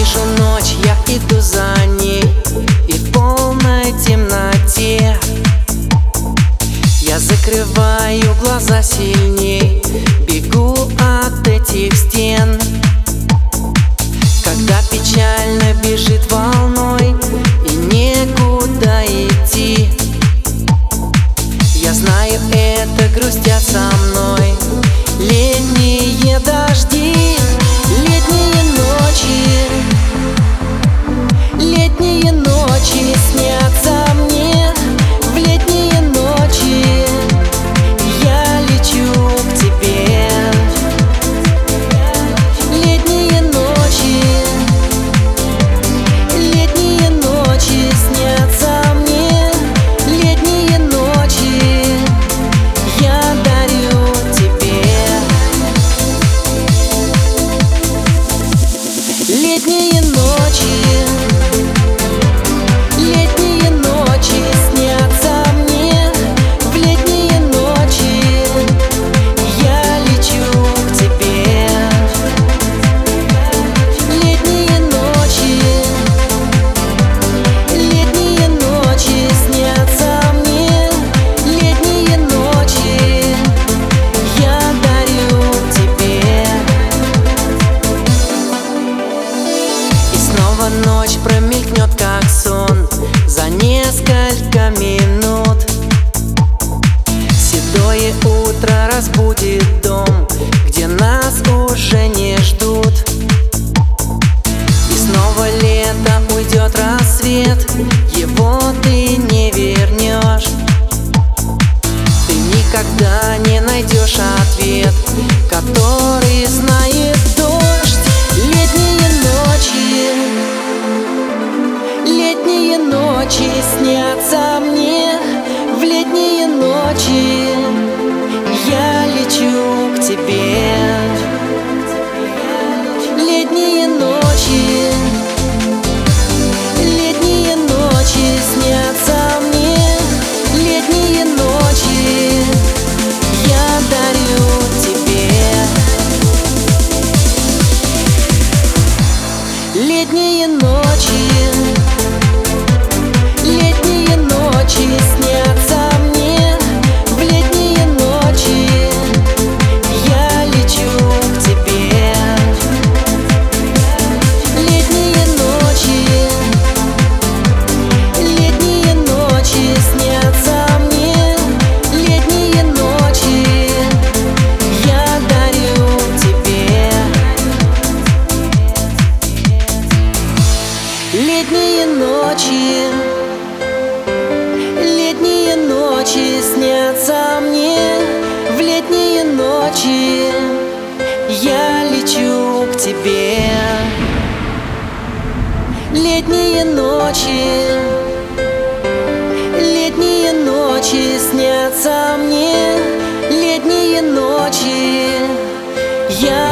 слышу ночь, я иду за ней, и в полной темноте я закрываю глаза сильней, бегу от этих стен. Когда печально бежит волной и некуда идти, я знаю, это грустят со мной летние дожди, летние ночи снятся мне. В летние ночи я лечу к тебе. Летние ночи снятся мне. Летние ночи я дарю тебе. Летние ночи снятся мне. В летние ночи я лечу к тебе. Летние ночи снятся мне. Летние ночи я дарю тебе. И снова ночь промелькнет, как сон, за несколько минут. Седое утро разбудит дом, где нас уже не ждут. И снова лето, уйдет рассвет, его ты не вернешь. Ты никогда не найдешь ответ, который знает дождь. Летние ночи снятся мне. В летние ночи я лечу к тебе. Летние ночи снятся мне. Летние ночи я дарю тебе. Летние ночи снятся мне. В летние ночи я лечу к тебе. Летние ночи снятся мне. Летние ночи я дарю тебе. Летние ночи снятся мне. В летние ночи я лечу к тебе. Летние ночи снятся мне. Летние ночи я